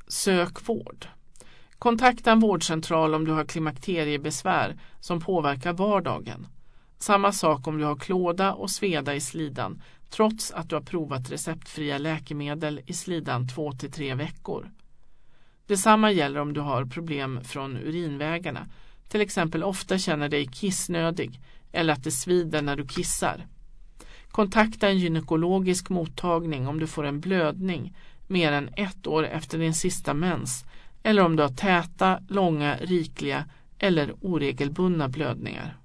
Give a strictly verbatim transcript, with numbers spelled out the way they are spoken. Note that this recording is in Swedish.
Sök vård. Kontakta en vårdcentral om du har klimakteriebesvär som påverkar vardagen. Samma sak om du har klåda och sveda i slidan trots att du har provat receptfria läkemedel i slidan två till tre veckor. Detsamma gäller om du har problem från urinvägarna, till exempel ofta känner dig kissnödig eller att det svider när du kissar. Kontakta en gynekologisk mottagning om du får en blödning mer än ett år efter din sista mens eller om du har täta, långa, rikliga eller oregelbundna blödningar.